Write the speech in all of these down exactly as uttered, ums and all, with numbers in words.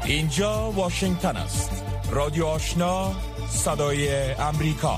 اینجا واشنگتن است. رادیو آشنا، صدای امریکا.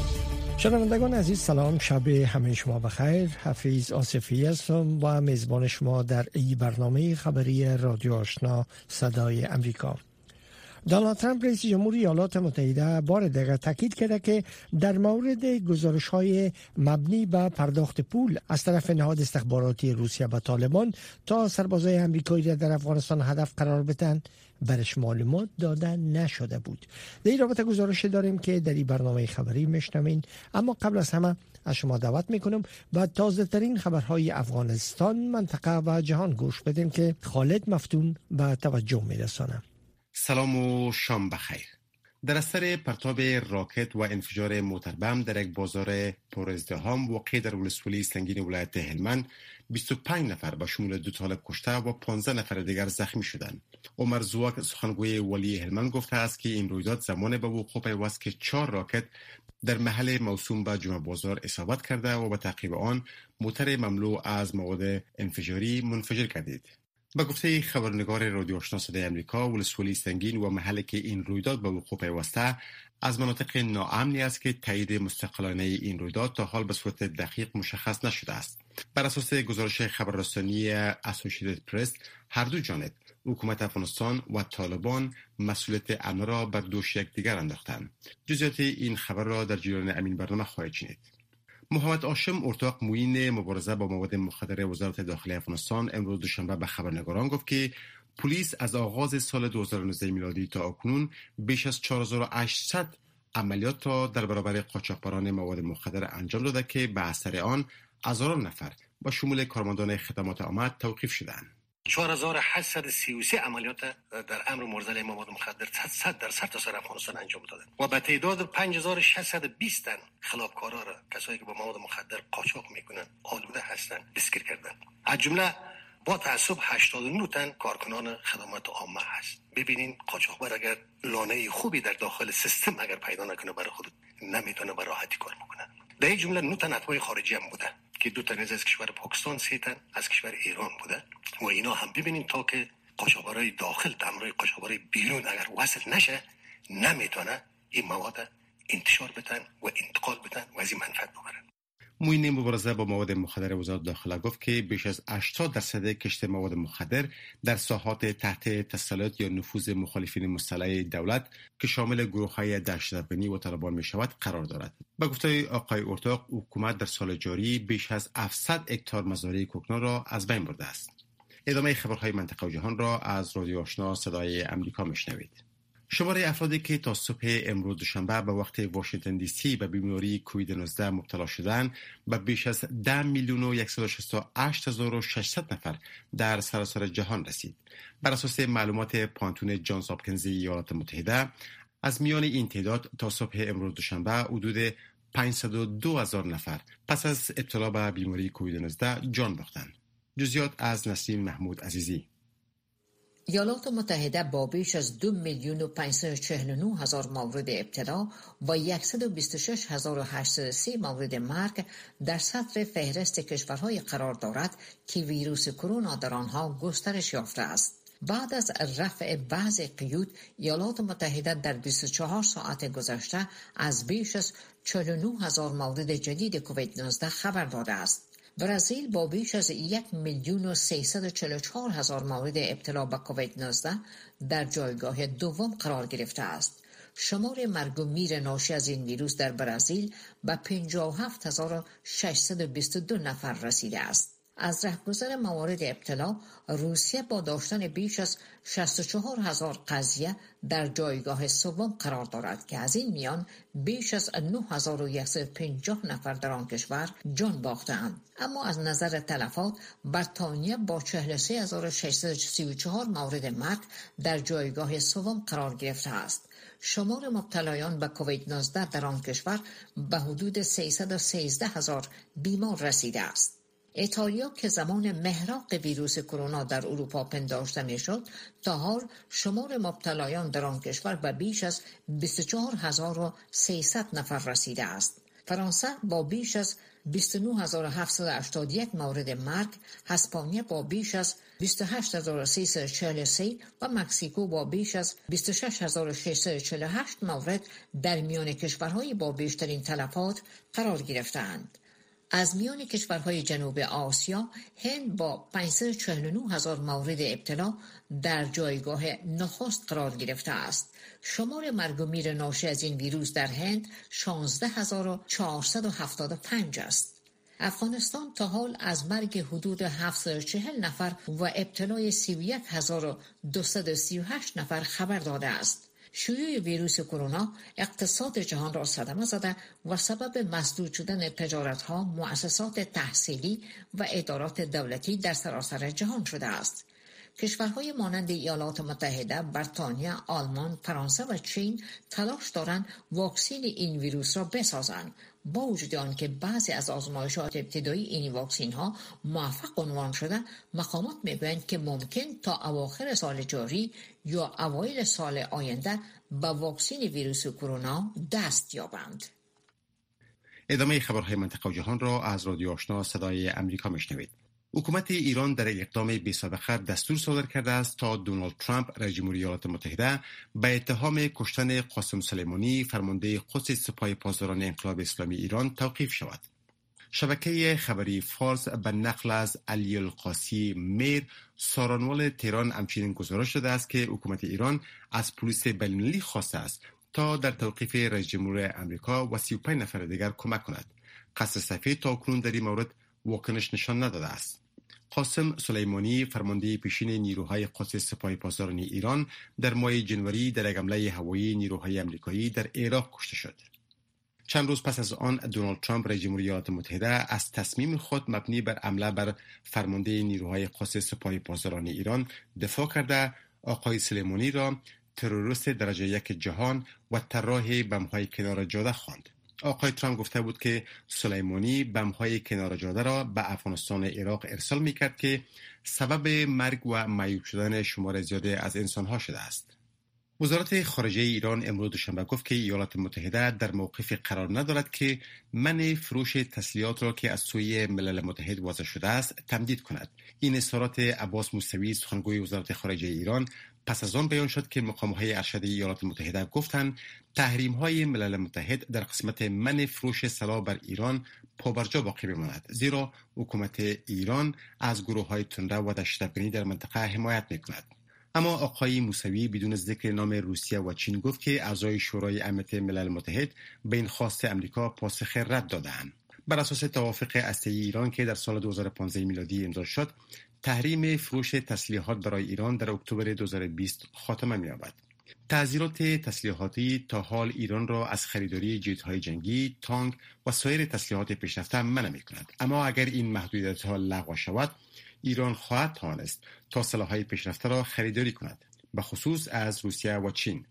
شنوندگان عزیز سلام، شب همه شما بخیر. حفیظ آصفی هستم و میزبان شما در این برنامه خبری رادیو آشنا صدای امریکا. دونالد ترامپ رئیس جمهوری ایالات متحده بار دیگر تاکید کرده که در مورد گزارش‌های مبنی به پرداخت پول از طرف نهاد استخباراتی روسیه به طالبان تا سربازای آمریکایی را در افغانستان هدف قرار بدن برش معلومات داده نشده بود. در این رابطه گزارش داریم که در این برنامه خبری میشنوین، اما قبل از همه از شما دعوت میکنم با تازه ترین خبرهای افغانستان، منطقه و جهان گوش بدیم که خالد مفتون به توجه میرسانه. سلام و شام بخیر. در اثر پرتاب راکت و انفجار موتربم در یک بازار پر ازدحام واقع در ولسوالی سنگین ولایت هلمند بیست و پنج نفر به شمول دو طالب کشته و پانزده نفر دیگر زخمی شدند. عمر زواک سخنگوی ولی هلمند گفته است که این رویداد زمان به وقوع پیوست که چهار راکت در محل موسوم به جمعه بازار اصابت کرده و به تعقیب آن موتر مملو از مواد انفجاری منفجر گردید. با گفته خبرنگار رادیو آشنا صدای امریکا، ولسوالی سنگین و محلی که این رویداد به وقوع پیوسته از مناطق ناامنی است که تایید مستقلانه این رویداد تا حال به صورت دقیق مشخص نشده است. بر اساس گزارش خبررسانی اسوسییتد پرس، هر دو جانب، حکومت افغانستان و طالبان، مسئولیت امن را بر دوش یکدیگر انداختند. جزئیات این خبر را در جریان امین برنامه خواهید شنید. محمد هاشم ارتاق معین مبارزه با مواد مخدر وزارت داخلی افغانستان امروز دوشنبه به خبرنگاران گفت که پلیس از آغاز سال دو هزار و نوزده میلادی تا اکنون بیش از چهار هزار و هشتصد عملیات را در برابر قاچاقبران مواد مخدر انجام داده که به اثر آن هزاران نفر با شمول کارمندان خدمات عامه توقیف شدند. چهار هزار و هشتصد و سی و سه عملیات در امر مبارزه مواد مخدر صد در سرتاسر افغانستان انجام دادند و به تعداد پنج هزار و ششصد و بیست تن خلافکارا را، کسایی که با مواد مخدر قاچاق میکنند، آلوده هستند، دستگیر کردند. از جمله با تعصب هشتاد و نه تن کارکنان خدمات عامه هست. ببینین قاچاقبر اگر لانه خوبی در داخل سیستم اگر پیدا نکنه، برای خود نمیتونه به راحتی کار بکنه. در این جمله نه تن اتباع خارجی هم بوده که دو تن از کشور پاکستان، سه تن از کشور ایران بوده و اینا هم ببینین تا که قاچاقبرای داخل تمرای قاچاقبرای بیرون اگر وصل نشه، نمیتونه این مواد انتشار بدن و انتقال بدن و از این منفعت ببرن. معین مبارزه با مواد مخدر وزارت داخله گفت که بیش از هشتاد درصد کشت مواد مخدر در ساحات تحت تسلط یا نفوذ مخالفین مسلح دولت که شامل گروه‌های دهشت‌افکنی و طالبان می‌شود قرار دارد. با گفته آقای ارتاق، حکومت در سال جاری بیش از هفتصد هکتار مزارع کوکنار را از بین برده است. ادامه خبرهای منطقه و جهان را از رادیو آشنا صدای امریکا میشنوید. شماره افرادی که تا صبح امروز دوشنبه به وقت واشنگتن دی سی به بیماری کووید نوزده مبتلا شدند به بیش از ده میلیون و صد و شصت و هشت هزار و ششصد نفر در سراسر جهان رسید. بر اساس معلومات پانتون جانز هاپکینز ایالات متحده، از میان این تعداد تا صبح امروز دوشنبه حدود پانصد و دو هزار نفر پس از ابتلا به بیماری کووید نوزده جان باختند. جزئیات از نسیم محمود عزیزی. ایالات متحده با بیش از دو میلیون و پانصد و چهل و نه هزار مورد ابتلا و صد و بیست و شش هزار و هشتصد و سی مورد مرگ در صدر فهرست کشورهای قرار دارد که ویروس کرونا در آنها گسترش یافته است. بعد از رفع بعض قیود، ایالات متحده در بیست و چهار ساعت گذشته از بیش از چهل و نه هزار مورد جدید کووید نوزده خبر داده است. برزیل با بیش از یک میلیون و سیصد و چهل و چهار هزار مورد ابتلا به کووید نوزده در جایگاه دوم قرار گرفته است. شمار مرگ و میر ناشی از این ویروس در برزیل به پنجاه و هفت هزار و ششصد و بیست و دو نفر رسیده است. از رهگذر موارد ابتلا، روسیه با داشتن بیش از شصت و چهار هزار قضیه در جایگاه سوم قرار دارد که از این میان بیش از نه هزار و صد و پنجاه نفر در آن کشور جان باختند. اما از نظر تلفات، بریتانیا با چهل و سه هزار و ششصد و سی و چهار مورد مرگ در جایگاه سوم قرار گرفته است. شمار مبتلایان به کووید نوزده در آن کشور به حدود سیصد و سیزده هزار بیمار رسیده است. ایتالیا که زمان محراق ویروس کرونا در اروپا پنداشته میشد، تا حال شمار مبتلایان در آن کشور به بیش از بیست و چهار هزار و سیصد نفر رسیده است. فرانسه با بیش از بیست و نه هزار و هفتصد و هشتاد و یک مورد مرگ، اسپانیا با بیش از بیست و هشت هزار و سیصد و چهل و سه و مکزیکو با بیش از بیست و شش هزار و ششصد و چهل و هشت مورد در میان کشورهای با بیشترین تلفات قرار گرفتند. از میان کشورهای جنوب آسیا، هند با پانصد و چهل و نه هزار مورد ابتلا در جایگاه نخست قرار گرفته است. شمار مرگ و میر ناشی از این ویروس در هند شانزده هزار و چهارصد و هفتاد و پنج است. افغانستان تا حال از مرگ حدود هفتصد و چهل نفر و ابتلای سی و یک هزار و دویست و سی و هشت نفر خبر داده است. شیوع ویروس کرونا اقتصاد جهان را صدمه زده و سبب مسدود شدن تجارت‌ها، مؤسسات تحصیلی و ادارات دولتی در سراسر جهان شده است. کشورهای مانند ایالات متحده، بریتانیا، آلمان، فرانسه و چین تلاش دارند واکسن این ویروس را بسازند، با وجود آنکه بعضی از آزمایشات ابتدایی این واکسن ها موفق عنوان شده، مقامات میگویند که ممکن تا اواخر سال جاری یا اوایل سال آینده به واکسن ویروس کرونا دست یابند. ادامه خبرهای منطقه و جهان را از رادیو آشنا صدای امریکا میشنوید. حکومت ایران در اقدام بی‌سابقه دستور صادر کرده است تا دونالد ترامپ رئیس جمهوری ایالات متحده به اتهام کشتن قاسم سلیمانی فرمانده قدس سپاه پاسداران انقلاب اسلامی ایران توقیف شود. شبکه خبری فارس به نقل از علی القاسی میر سارانوال تهران همچنین گزارش داده است که حکومت ایران از پلیس بین‌المللی خواسته است تا در توقیف رئیس جمهور آمریکا و سی و پنج نفر دیگر کمک کند. قصر سفید تاکنون در این مورد واکنش نشان نداده است. قاسم سلیمانی فرمانده پیشین نیروهای قدس سپاه پاسداران ایران در ماه جنوری در یک حمله هوایی نیروهای آمریکایی در عراق کشته شد. چند روز پس از آن دونالد ترامپ رئیس جمهوری ایالات متحده از تصمیم خود مبنی بر حمله بر فرمانده نیروهای قدس سپاه پاسداران ایران دفاع کرده آقای سلیمانی را تروریست درجه یک جهان و طراح بم‌های کنار جاده خواند. آقای ترامپ گفته بود که سلیمانی بم‌های کنار جاده را به افغانستان و عراق ارسال می‌کرد که سبب مرگ و معیوب شدن شمار زیادی از انسان‌ها شده است. وزارت خارجه ایران امروز دوشنبه گفت که ایالات متحده در موقف قرار ندارد که منع فروش تسلیحات را که از سوی ملل متحد وضع شده است تمدید کند. این اظهارات عباس موسوی سخنگوی وزارت خارجه ایران پس از آن بیان شد که مقام‌های ارشد ایالات متحده گفتند تحریم‌های ملل متحد در قسمت منع فروش سلاح بر ایران پابرجا باقی بماند، زیرا حکومت ایران از گروه‌های تندرو و دهشت‌افکنی در منطقه حمایت می‌کند. اما آقای موسوی بدون ذکر نام روسیه و چین گفت که اعضای شورای امنیت ملل متحد به این خواست امریکا پاسخ رد دادند. بر اساس توافق هسته‌ای ایران که در سال دو هزار و پانزده میلادی امضا شد، تحریم فروش تسلیحات برای ایران در اکتبر دو هزار و بیست خاتمه می‌یابد. تعزیرات تسلیحاتی تا حال ایران را از خریداری جت‌های جنگی، تانک و سایر تسلیحات پیشرفته منع می‌کند. اما اگر این محدودیت‌ها لغو شود، ایران خواهد توانست تا سلاح‌های پیشرفته را خریداری کند، به خصوص از روسیه و چین.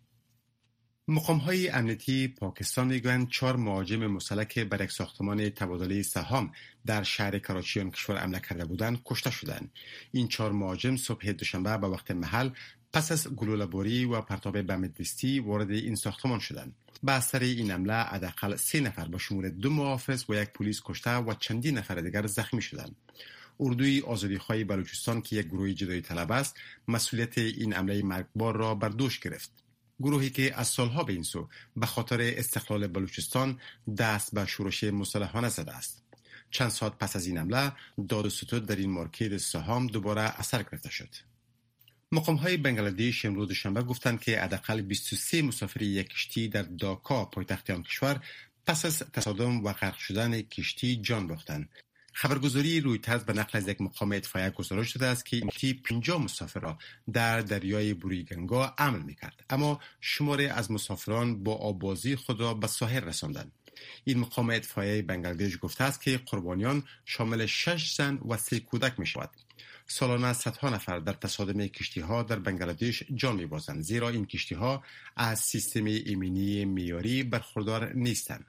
مقام‌های امنیتی پاکستان میگویند چهار مهاجم مسلح که بر یک ساختمان تبادله سهام در شهر کراچی آن کشور حمله کرده بودند کشته شدند. این چهار مهاجم صبح دوشنبه به وقت محل پس از گلوله‌باری و پرتاب بم دستی وارد این ساختمان شدند. به اثر این حمله حداقل سه نفر به شمول دو محافظ و یک پلیس کشته و چندین نفر دیگر زخمی شدند. اردوی آزادیخواه بلوچستان که یک گروه جدایی طلب است، مسئولیت این حمله مرگبار را بر دوش گرفت. گروهی که از سالها به این سو به خاطر استقلال بلوچستان دست به شورش مسلحانه زده است. چند ساعت پس از این حمله داد و ستد در این مارکت سهام دوباره اثر گرفته شد. مقام‌های بنگلادش امروز دوشنبه گفتند که حداقل بیست و سه مسافر یک کشتی در داکا پایتخت آن کشور پس از تصادم و غرق شدن کشتی جان باختند. خبرگزاری رویترز به نقل از یک مقام اطفائیه گزارش داده است که این کشتی پنجاه مسافر را در دریای بوریگنگا حمل می‌کرد، اما شماری از مسافران با آببازی خود را به ساحل رساندند. این مقام اطفائیه بنگلادش گفته است که قربانیان شامل شش زن و سه کودک می‌شود. سالانه صدها نفر در تصادم کشتی‌ها در بنگلادش جان می‌بازند، زیرا این کشتی‌ها از سیستم ایمنی معیاری برخوردار نیستند.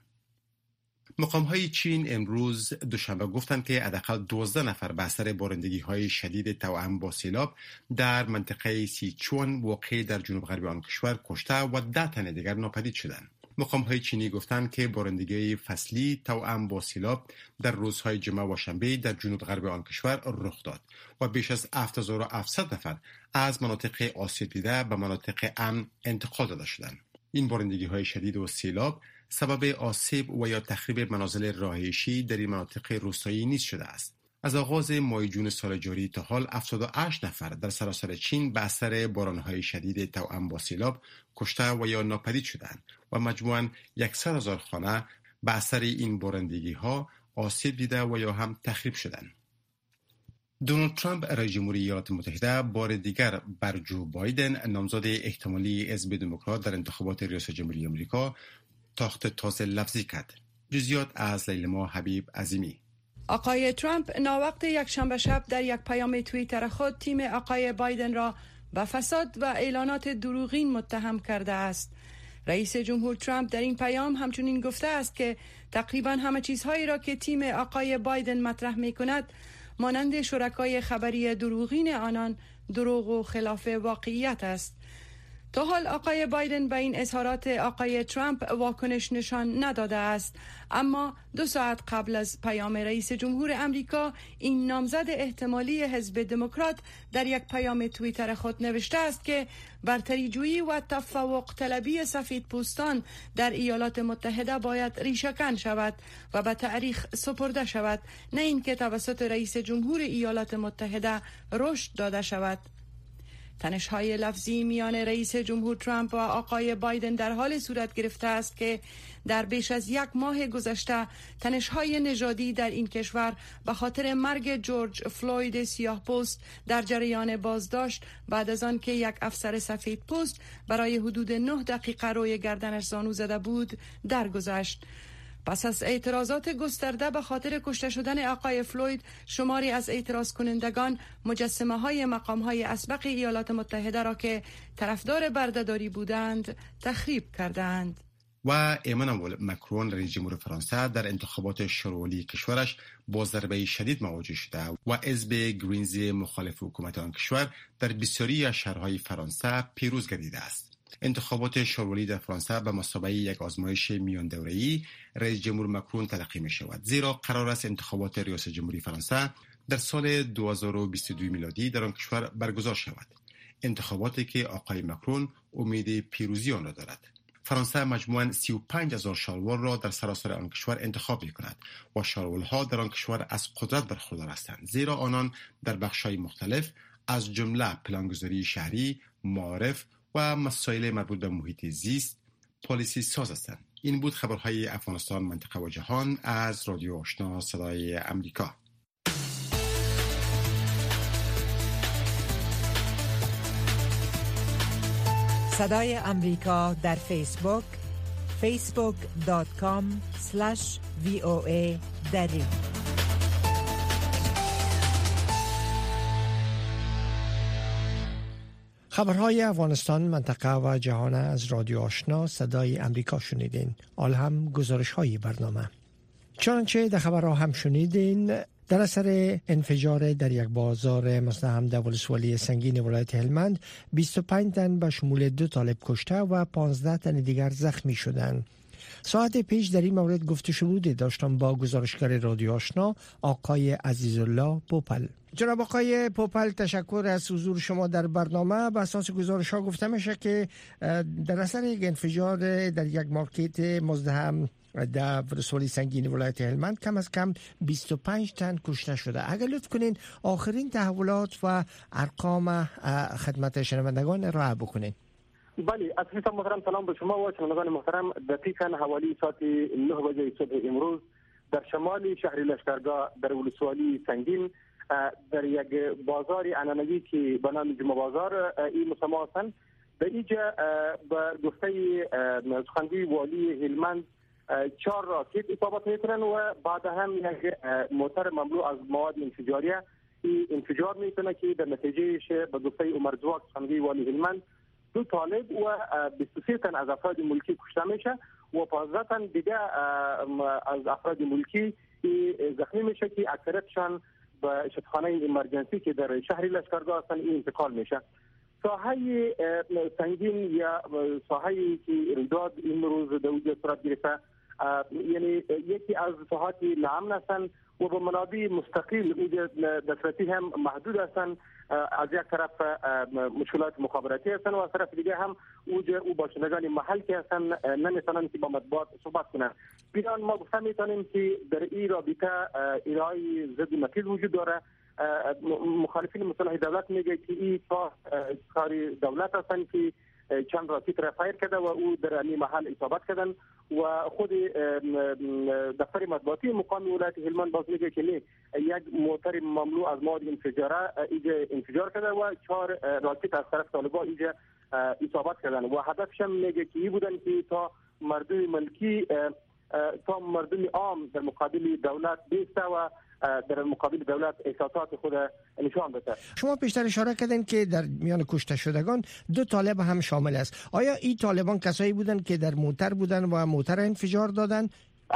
مقام‌های چین امروز دوشنبه گفتند که حداقل دوازده نفر به اثر بارندگی‌های شدید توأم با سیلاب در منطقه سیچوان واقع در جنوب غربی آن کشور کشته و ده تن دیگر ناپدید شدند. مقام‌های چینی گفتند که بارندگی فصلی توأم با سیلاب در روزهای جمعه و شنبه در جنوب غرب آن کشور رخ داد و بیش از هفت هزار و هفتصد نفر از مناطق آسیب دیده به مناطق امن انتقال داده شدند. این بارندگی‌های شدید و سیلاب سبب آسیب و یا تخریب منازل رهایشی در این مناطق روستایی نیز شده است. از آغاز ماه جون سال جاری تا حال هفتاد و هشت نفر در سراسر چین به اثر باران‌های شدید توأم با سیلاب کشته و یا ناپدید شدند و مجموعاً صد هزار خانه به اثر این بارندگی‌ها آسیب دیده و یا هم تخریب شدند. دونالد ترامپ رئیس جمهوری ایالات متحده بار دیگر بر جو بایدن نامزد احتمالی حزب دموکرات در انتخابات ریاست جمهوری آمریکا تاخت تازه لفظی کرد. جزئیات از لیلما حبیب عظیمی. آقای ترامپ ناوقت یکشنبه شب در یک پیام توییتر خود تیم آقای بایدن را به فساد و اعلانات دروغین متهم کرده است. رئیس جمهور ترامپ در این پیام همچنین گفته است که تقریبا همه چیزهایی را که تیم آقای بایدن مطرح می کند مانند شرکای خبری دروغین آنان دروغ و خلاف واقعیت است. تا حال آقای بایدن به این اظهارات آقای ترامپ واکنش نشان نداده است، اما دو ساعت قبل از پیام رئیس جمهور امریکا این نامزد احتمالی حزب دموکرات در یک پیام توییتر خود نوشته است که برتری جویی و تفوق طلبی سفید پوستان در ایالات متحده باید ریشه‌کن شود و به تاریخ سپرده شود، نه اینکه توسط رئیس جمهور ایالات متحده رشد داده شود. تنش‌های لفظی میان رئیس جمهور ترامپ و آقای بایدن در حال صورت گرفته است که در بیش از یک ماه گذشته تنش‌های نژادی در این کشور به خاطر مرگ جورج فلوید سیاه پوست در جریان بازداشت بعد از آن که یک افسر سفید پوست برای حدود نه دقیقه روی گردنش زانو زده بود درگذشت. پس از اعتراضات گسترده به خاطر کشته شدن آقای فلوید، شماری از اعتراض کنندگان مجسمه های مقام های اسبق ایالات متحده را که طرفدار بردهداری بودند تخریب کردند. و ایمانوئل مکرون رئیس جمهور فرانسه در انتخابات شورولی کشورش با ضربه شدید مواجه شده و حزب گرینز مخالف حکومت آن کشور در بسیاری از شهرهای فرانسه پیروز گردیده است. انتخابات شورولی در فرانسه به مثابه یک آزمایش میان دوره‌ای رئیس جمهور مکرون تلقی می شود، زیرا قرار است انتخابات ریاست جمهوری فرانسه در سال دو هزار و بیست و دو میلادی در آن کشور برگزار شود. انتخاباتی که آقای مکرون امید پیروزی آن را دارد. فرانسه مجموعاً سی و پنج هزار شاروار را در سراسر آن کشور انتخاب می کند و شاروارها در آن کشور از قدرت برخوردار هستند، زیرا آنان در بخش‌های مختلف از جمله پلانگذاری شهری، معارف و مسائل مربوط به محیط زیست پالیسی ساز هستند. این بود خبرهای افغانستان، منطقه و جهان از رادیو آشنا صدای امریکا. صدای امریکا در فیسبوک فیسبوک دات کام اسلش وی او ای دری. خبرهای افغانستان، منطقه و جهان از رادیو آشنا صدای امریکا شنیدین. آل هم گزارش های برنامه. چنانچه در خبرها هم شنیدین، در اثر انفجار در یک بازار مزدحم در ولسوالی سنگین ولایت هلمند بیست و پنج تن به شمول دو طالب کشته و پانزده تن دیگر زخمی شدند. ساعت پیش در این مورد گفته شنودی داشتم با گزارشگر رادیو آشنا آقای عزیزالله پوپل. جناب آقای پوپل، تشکر از حضور شما در برنامه. به اساس گزارش ها گفته میشه که در اثر یک انفجار در یک مارکت مزدحم در ولسوالی سنگین ولایت هلمند کم از کم بیست و پنج تن کشته شده. اگر لطف کنین آخرین تحولات و ارقام خدمت شنوندگان را بکنین. بله، از حساب محترم سلام به شما و شنوندگان محترم. دقیقاً حوالی ساعت نه بجه صبح امروز در شمال شهر لشکرگاه در ولسوالی سنگین در یک بازار عنعنوی که به نام جمعه بازار این مسمى هستند، در اینجا به گفته سخنگوی والی هلمند چهار راکت اصابت میکنن و بعد هم یک موتر مملو از مواد انفجاریه انفجار میکنه که در نتیجهش به گفته عمر زواک سخنگوی والی هلمند دو طالب و بیست و سه تن از افراد ملکی کشته میشه و پانزده تن دیگه از افراد ملکی زخمی میشه که اکثریتشان به شفاخانه ایمرجنسی که در شهر لشکرگاه هستن انتقال میشه. ساحه سنگین یا ساحه‌ای که رویداد امروز در اونجا صورت گرفته، یعنی یکی از ساحات ناامن هستند و به منابع مستقل اونجا دسترسی هم محدود هستند. از یک طرف مشکلات مخابراتی هستند و از طرف دیگه هم اونجا او باشندگان محل که هستند نمیتونن که با مطبوعات صحبت کنند. بنابراین ما گفته میتونیم که در این رابطه ایرای ضد نقیض وجود داره. مخالفین مسلح دولت میگه که این کار دولت هستند که چند راکت را فایر کرده و او در این محل اصابت کردن و خود دفتر مطبوعاتی مقام ولایت هلمند باز میگه که نه، یک موتر ممنوع از مواد انفجاره اینجا انفجار کرده و چهار راکت از طرف طالبان اینجا اصابت کردن و هدفش هم میگه که این بودن که تا مردم ملکی تا مردم عام در مقابل دولت بیسته و در مقابل دولت احساسات خود نشان بده. شما پیشتر اشاره کردین که در میان کشته شدگان دو طالب هم شامل است. آیا این طالبان کسایی بودند که در موتر بودند و موتر انفجار دادند؟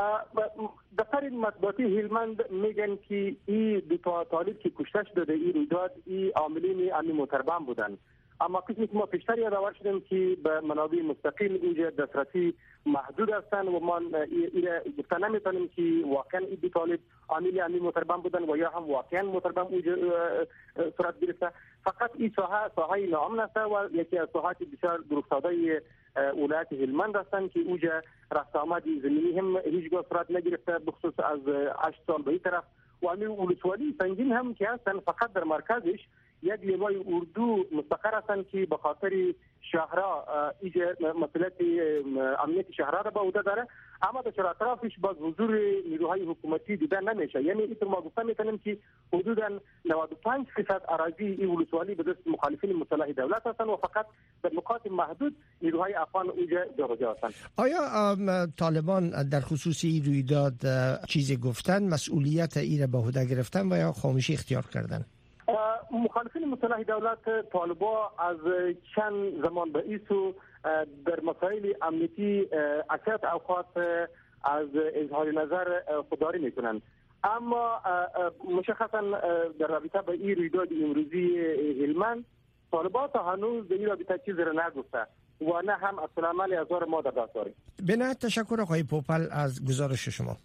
دفتر مطبوعاتی هلمند میگن که این دو تا طالب که کشته شده این رویداد این عاملین امنی موتر بم بودند. اما قسمی که ما پیشتر یادآور شدیم که به منابع مستقل اینجا دسترسی محدود هستند و ما ایره گفته نمیتونیم که واقعا این دو طالب عامل امنی موتربم بودن و یا هم واقعا موتربم اونجا صورت گرفته. فقط این ساحه ساحه ناامن است و یکی از ساحات بسیار گروفتاده ولایت هلمند هستند که اونجا رفت آمد زمینی هم هیچگاه صورت نگرفته، بخصوص از هشت سال به این طرف. و همین ولسوالی سنگین هم که هستند فقط در مرکزش یک لیوای اردو مستقر هستند که به خاطر شهرها ایجا مسئولیت امنیت شهرها را به عهده داره، اما در چهار اطرافش باز حضور نیروهای حکومتی دیده نمیشه. یعنی اینطور ما گفته میتونیم که حدودا نود و پنج درصد اراضی این ولسوالی به دست مخالفین مسلح دولت هستند و فقط در نقاط محدود نیروهای افغان اینجا جابجا هستند. آیا طالبان در خصوص این رویداد چیزی گفتن، مسئولیت این را به عهده گرفتن و یا خاموشی اختیار کردن؟ مخالفین مسلح دولت طالبا از چند زمان به ایسو در مسائل امنیتی اکثر اوقات از اظهار نظر خودداری میکنند، اما مشخصا در رابطه به این رویداد امروزی هلمند طالبا تا هنوز در این رابطه چیزی را نگفته و نه هم اصل عمل از ما در دست داریم. به نهایت تشکر آقای پوپل از گزارش شما.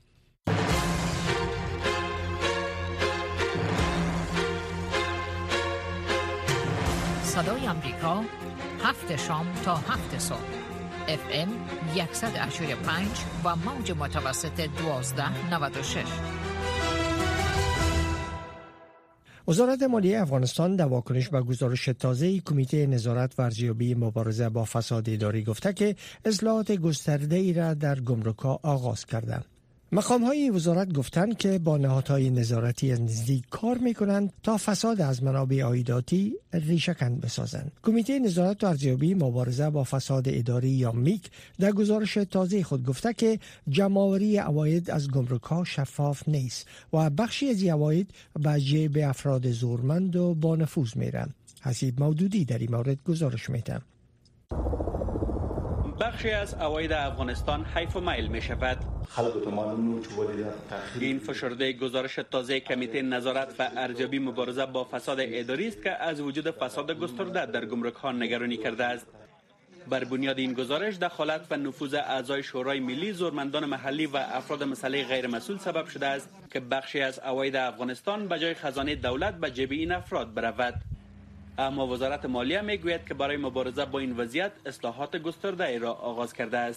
صدای امریکا، هفت شام تا هفت صبح، اف ام صد و هشتاد و پنج و موج متوسط دوازده نود و شش. وزارت مالیه افغانستان در واکنش به گزارش تازه کمیته نظارت و ارزیابی مبارزه با فساد اداری گفته که اصلاحات گسترده‌ای را در گمرک‌ها آغاز کردند. مقام‌های وزارت گفتند که با نهادهای نظارتی از نزدیک کار می‌کنند تا فساد از منابع عایداتی ریشه‌کن بسازند. کمیته نظارت و ارزیابی مبارزه با فساد اداری یا میک در گزارش تازه خود گفته که جمع‌آوری عواید از گمرک‌ها شفاف نیست و بخشی از عواید به جیب افراد زورمند و با نفوذ می‌روند. حسیب مودودی در این مورد گزارش می‌دهد. بخشی از عواید افغانستان حیف و میل می شود. این فشرده گزارش تازه کمیته نظارت و ارزیابی مبارزه با فساد اداری است که از وجود فساد گسترده در گمرک‌ها نگرانی کرده است. بر بنیاد این گزارش دخالت و نفوذ اعضای شورای ملی، زورمندان محلی و افراد مسئله غیر مسئول سبب شده است که بخشی از عواید افغانستان به جای خزانه دولت به جیب این افراد برود. اما وزارت مالیه میگوید که برای مبارزه با این وضعیت اصلاحات گسترده ای را آغاز کرده است.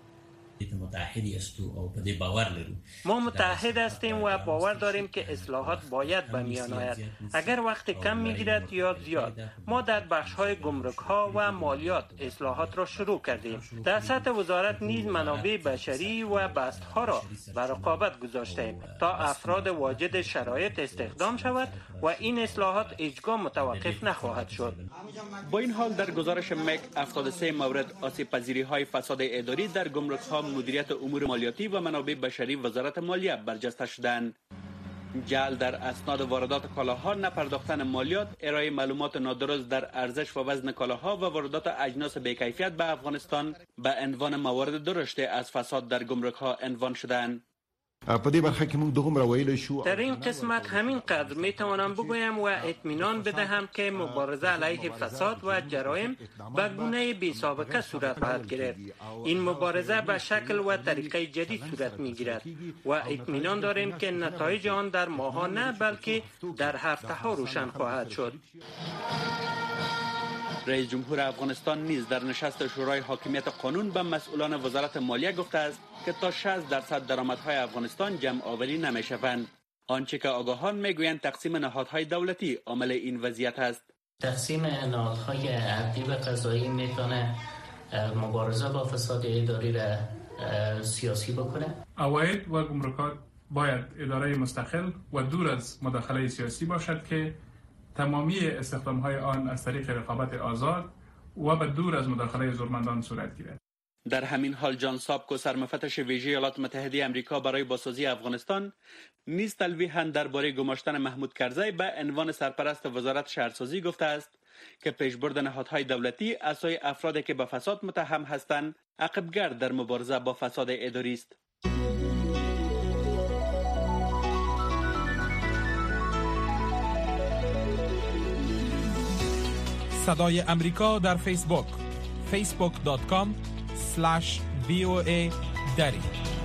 ما متحد هستیم و باور داریم که اصلاحات باید به میان آید. اگر وقت کم میگیرد یا زیاد، ما در بخش‌های گمرک‌ها و مالیات اصلاحات را شروع کردیم. در سطح وزارت نیز منابع بشری و بست‌ها را بر رقابت گذاشتیم تا افراد واجد شرایط استخدام شود و این اصلاحات هیچگاه متوقف نخواهد شد. با این حال در گزارش مک هفتاد و سه مورد آسیب پذیری‌های فساد اداری در گمرک‌ها، مدیریت امور مالیاتی و منابع بشری وزارت مالیه برجسته شدند. جعل در اسناد واردات کالاها، نپرداختن مالیات، ارائه معلومات نادرست در ارزش و وزن کالاها و واردات اجناس بی‌کیفیت به افغانستان به عنوان موارد درشت از فساد در گمرک‌ها عنوان شدند. در این قسمت همین قدر می توانم بگویم و اطمینان بدهم که مبارزه علیه فساد و جرایم به گونه بی سابقه صورت خواهد گرفت. این مبارزه به شکل و طریقه جدید صورت می گیرد و اطمینان داریم که نتایج آن در ماه‌ها نه بلکه در هفته‌ها روشن خواهد شد. رئیس جمهور افغانستان نیز در نشست شورای حاکمیت قانون به مسئولان وزارت مالیه گفته است که تا شصت درصد درآمدهای افغانستان جمع آوری نمی‌شوند. آنچه که آگاهان میگویند تقسیم نهادهای دولتی عامل این وضعیت است. تقسیم نهادهای عدلی و قضایی میتونه مبارزه با فساد اداری را سیاسی بکنه. عواید و گمرکات باید اداره مستقل و دور از مداخله سیاسی باشد که تمامی استخدام‌های آن از طریق رقابت آزاد و به دور از مداخله زورمندان صورت گیرد. در همین حال جان سابکو سرمفتش ویژه ایالات متحده آمریکا برای بازسازی افغانستان نیز تلویحاً درباره گماشتن محمود کرزی به عنوان سرپرست وزارت شهرسازی گفته است که پیشبرد نهادهای دولتی اسای افرادی که به فساد متهم هستند عقب‌گرد در مبارزه با فساد اداری است. صدای امریکا در فیسبوک فیسبوک دات کام اسلش وی او ای دری.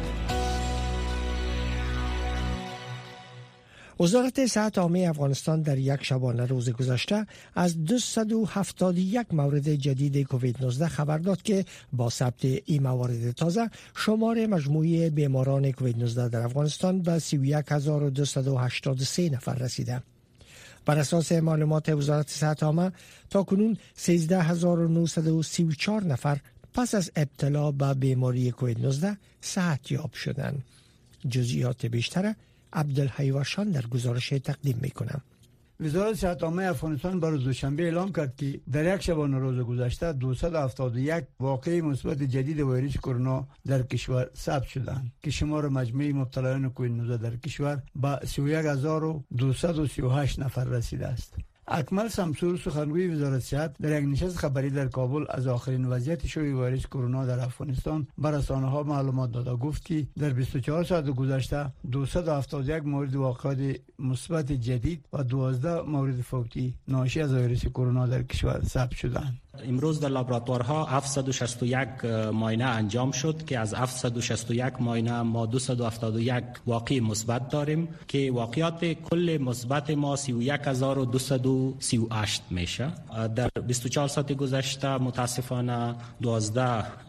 وزارت صحت عامه افغانستان در یک شبانه روز گذشته از دویست و هفتاد و یک مورد جدید کووید نوزده خبر داد که با ثبت این موارد تازه شمار مجموعی بیماران کووید نوزده در افغانستان به سی و یک هزار و دویست و هشتاد و سه نفر رسیده. بر اساس معلومات وزارت صحت عامه تاکنون سیزده هزار و نهصد و سی و چهار نفر پس از ابتلا به بیماری کووید نوزده صحت یاب شدند. جزئیات بیشتر عبدالحی واشان در گزارش تقدیم میکنم. وزارت صحت عامه افغانستان روز دوشنبه اعلام کرد که در یک شبانه روز گذشته دویست و هفتاد و یک واقعه مثبت جدید ویروس کرونا در کشور ثبت شدند که شمار مجموعی مبتلایان کووید نوزده در کشور به سی و یک هزار و دویست و سی و هشت نفر رسیده است. اکمل شمسور سخنگوی وزارت صحت در یک نشست خبری در کابل از آخرین وضعیت شیوع ویروس کرونا در افغانستان به رسانه‌ها معلومات داد و گفت که در بیست و چهار ساعت گذشته دویست و هفتاد و یک مورد واقعات مثبت جدید و دوازده مورد فوتی ناشی از ویروس کرونا در کشور ثبت شدند. امروز در لابراتوارها هفتصد و شصت و یک معاینه انجام شد که از هفتصد و شصت و یک معاینه ما دویست و هفتاد و یک واقع مثبت داریم که واقعات کل مثبت ما سی و یک هزار و دویست و سی و هشت میشه. در بیست و چهار ساعت گذشته متاسفانه دوازده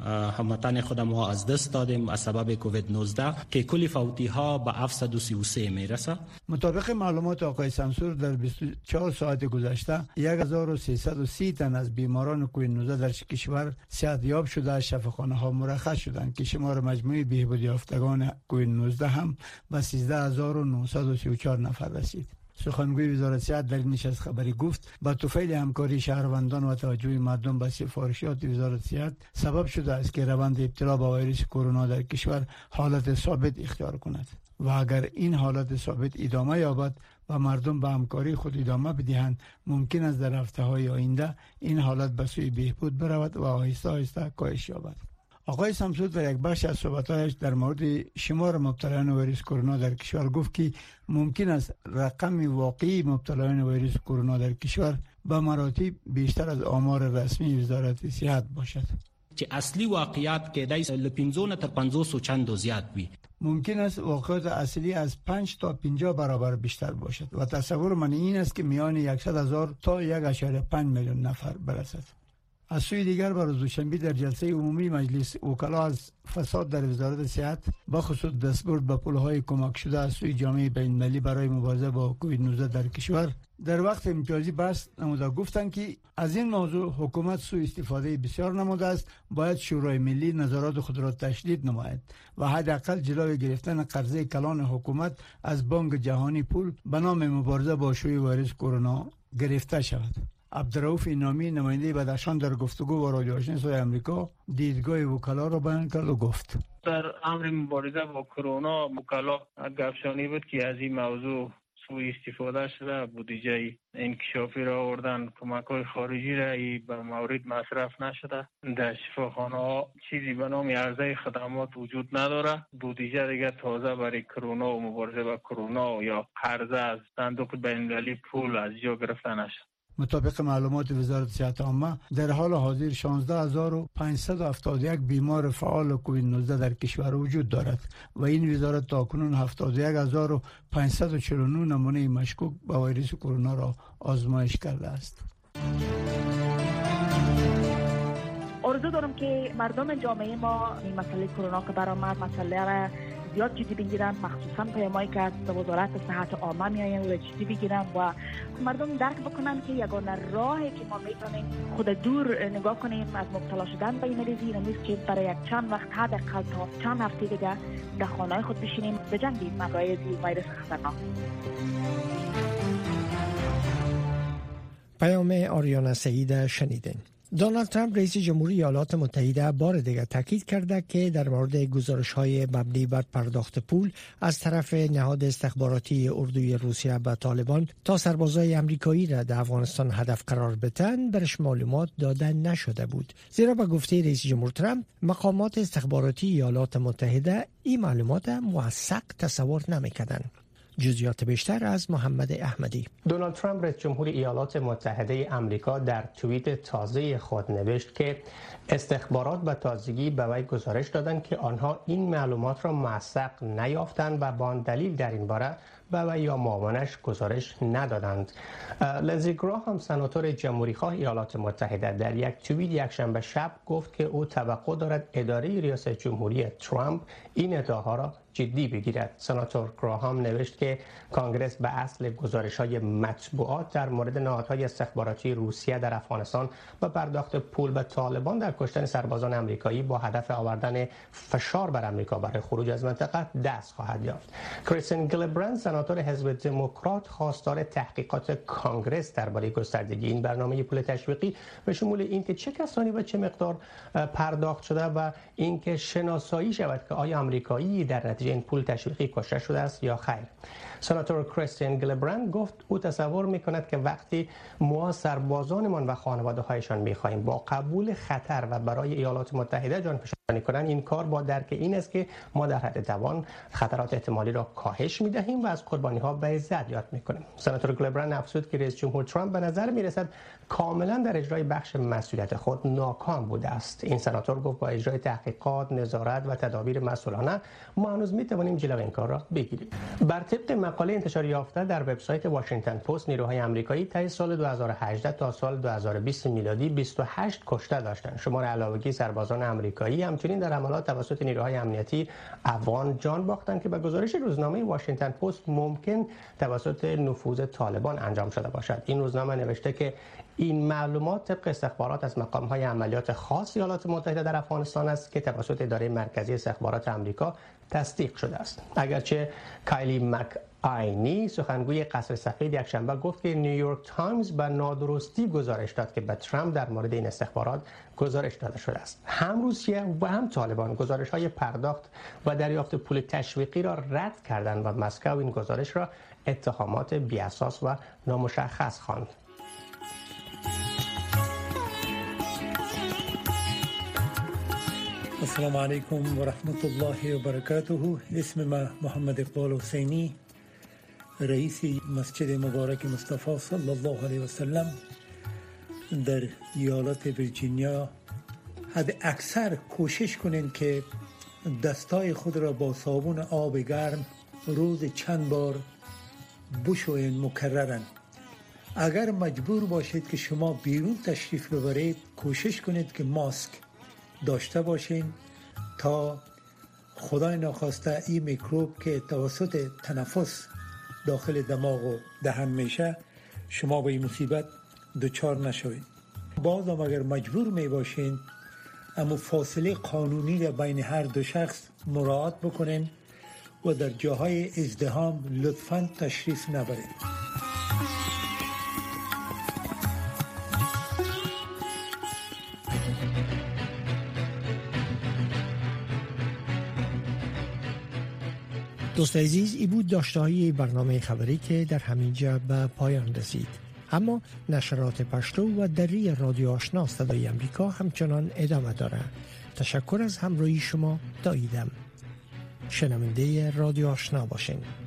هموطن خود ما از دست دادیم از سبب کووید نوزده که کل فوتی ها به هفتصد و سی و سه میرسه. مطابق معلومات آقای شمسور در بیست و چهار ساعت گذشته یک هزار و سیصد و سی تن از بیماران کووید نوزده در کشور صحتیاب شده از شفاخانه ها مرخص شدند که شمار مجموعی بهبود یافتگان کووید نوزده هم به سیزده هزار و نهصد و سی و چهار نفر رسید. سخنگوی وزارت صحت در نشست خبری گفت با توفیل همکاری شهروندان و توجه مردم به سفارشات وزارت صحت سبب شده است که روند ابتلا به ویروس کرونا در کشور حالت ثابت اختیار کند و اگر این حالت ثابت ادامه یابد و مردم به همکاری خود ادامه بدهند ممکن است در هفته‌های آینده این حالت به سوی بهبود برود و آهسته آهسته کاهش یابد. آقای شمسور در یک بخش از صحبت‌هایش در مورد شمار مبتلایان ویروس کرونا در کشور گفت که ممکن است رقم واقعی مبتلایان ویروس کرونا در کشور به مراتب بیشتر از آمار رسمی وزارت صحت باشد. که اصلی واقعیت که دایس لپینزون تر پنځوس و چند و زیاد وي. ممکن است واقعیت اصلی از پنج تا پنجاه برابر بیشتر باشد و تصور من این است که میان صد هزار تا یک و پنج میلیون نفر برسد. از سوی دیگر بر روز دوشنبه در جلسه عمومی مجلس وکلا از فساد در وزارت صحت با خصوص دستبرد به پولهای کمک شده از سوی جامعه بین‌المللی برای مبارزه با کووید نوزده در کشور در وقت امتیازی بحث نموده گفتند که از این موضوع حکومت سوء استفاده بسیار نموده است. باید شورای ملی نظارات خود را تشدید نماید و حداقل جلوی گرفتن قرضه کلان حکومت از بانک جهانی پول به نام مبارزه با شیوع ویروس کرونا گرفته شود. عبدالرؤوف نامی نماینده بدخشان در گفتگو با رادیو آشنا صدای آمریکا دیدگاه وکلا را بیان کرد و گفت در امر مبارزه با کرونا وکلا گفشانی بود که از این موضوع سوء استفاده شده، بودجه انکشافی را آوردن، کمک‌های خارجی را به مورد مصرف نشده. در شفاخانه ها چیزی به نام عرضه خدمات وجود نداره. بودجه دیگه تازه برای کرونا و مبارزه با کرونا یا قرضه از صندوق بین‌المللی پول از جا گرفته نشد. مطابق معلومات وزارت صحت عامه در حال حاضر شانزده هزار و پانصد و هفتاد و یک بیمار فعال کووید نوزده در کشور وجود دارد و این وزارت تاکنون هفتاد و یک هزار و پانصد و چهل و نه نمونه مشکوک به ویروس کرونا را آزمایش کرده است. آرزو دارم که مردم جامعه ما این مسئله کرونا که برآمد مسئله را زیاد جدی بگیرن، مخصوصا پیامایی که از وزارت صحت عامه میآین و جدی بگیرن و مردم درک بکنن که یگانه راهی که ما میتونیم خود دور نگاه کنیم از مبتلا شدن به این مریضی نیست که برای یک چند وقت حداقل تا چند هفته دیگه در خانه خود بشینیم بجنگیم مقایض ویروس خطرناک. پیام آریانا سعید شنیدین. دونالد ترامپ رئیس جمهوری ایالات متحده بار دیگر تاکید کرده که در مورد گزارش‌های مبنی بر پرداخت پول از طرف نهاد استخباراتی اردوی روسیه به طالبان تا سربازای آمریکایی را در افغانستان هدف قرار بدهند برش معلومات داده نشده بود، زیرا به گفته رئیس جمهور ترامپ مقامات استخباراتی ایالات متحده این معلومات موثق تصور نمی‌کردند. جزئیات بیشتر از محمد احمدی. دونالد ترامپ رئیس جمهور ایالات متحده آمریکا در توییت تازه خود نوشت که استخبارات به تازگی به وی گزارش دادند که آنها این معلومات را موثق نیافتند و با آن دلیل در این باره به وی یا معاونش گزارش ندادند. لنزی گراهام سناتور جمهوریخواه ایالات متحده در یک توییت یکشنبه شب گفت که او توقع دارد اداره ریاست جمهوری ترامپ این ادعاها را جدی بگیرد. سناتور گراهام نوشت که کانگرس به اصل گزارش‌های مطبوعات در مورد نهادهای استخباراتی روسیه در افغانستان و پرداخت پول به طالبان در کشتن سربازان آمریکایی با هدف آوردن فشار بر آمریکا برای خروج از منطقه دست خواهد یافت. کریستین گیلبرند سناتور حزب دموکرات خواستار تحقیقات کانگرس درباره گستردگی این برنامه پول تشویقی به شمول اینکه چه کسانی و چه مقدار پرداخت شده و اینکه شناسایی شود که آیا آمریکایی در نتیجه این پول تشویقی کشته شده است یا خیر. سناتور کریستین گیلبرند گفت او تصور می‌کند که وقتی ما سربازانمان و خانواده‌هایشان می‌خواهیم با قبول خطر و برای ایالات متحده جانفشانی کنند، این کار با درک این است که ما در حد توان خطرات احتمالی را کاهش می‌دهیم و از قربانی‌ها به عزت یاد می‌کنیم. سناتور گیلبرند افزود که رئیس جمهور ترامپ به نظر می‌رسد کاملا در اجرای بخش مسئولیت خود ناکام بوده است. این سناتور گفت با اجرای تحقیقات، نظارت و تدابیر مسئولانه ما هنوز می‌توانیم جلوی این کار را بگیریم. بر طبق مقاله انتشار یافته در وبسایت واشنگتن پست، نیروهای آمریکایی طی سال دو هزار و هجده تا سال دو هزار و بیست میلادی بیست و هشت کشته داشتند. شمار علاوه‌ای سربازان آمریکایی همچنین در حملات توسط نیروهای امنیتی افغان جان باختند که به گزارش روزنامه واشنگتن پست ممکن توسط نفوذ طالبان انجام شده باشد. این روزنامه نوشته که این معلومات طبق استخبارات از مقام‌های عملیات خاص ایالات متحده در افغانستان است که توسط اداره مرکزی استخبارات آمریکا تصدیق شده است. اگرچه کایلی مک آینی سخنگوی قصر سفید یکشنبه گفت که نیویورک تایمز به نادرستی گزارش داد که به ترامپ در مورد این استخبارات گزارش داده شده است. هم روسیه و هم طالبان گزارش‌های پرداخت و دریافت پول تشویقی را رد کردند و مسکو این گزارش را اتهامات بی‌اساس و نامشخص خواند. السلام علیکم و رحمت الله و برکاته. اسم ما محمد اقبال حسینی، رئیس مسجد مبارک مصطفی صلی الله علیه و سلم در ایالت ویرجینیا. حد اکثر کوشش کنین که دستای خود را با صابون آب گرم روز چند بار بشوین مکررن. اگر مجبور باشید که شما بیرون تشریف ببرید، کوشش کنید که ماسک داشته باشین تا خدای ناخواسته این میکروب که توسط تنفس داخل دماغ و دهن میشه شما به این مصیبت دچار نشوید. باز هم اگر مجبور می باشین اما فاصله قانونی را بین هر دو شخص مراعات بکنین و در جاهای ازدحام لطفاً تشریف نبرید. دوست عزیز، ای بود داشته‌های برنامه خبری که در همینجا به پایان رسید. اما نشرات پشتو و دری رادیو آشنا صدای امریکا همچنان ادامه دارد. تشکر از همراهی شما. داییدم. شنونده رادیو آشنا باشین.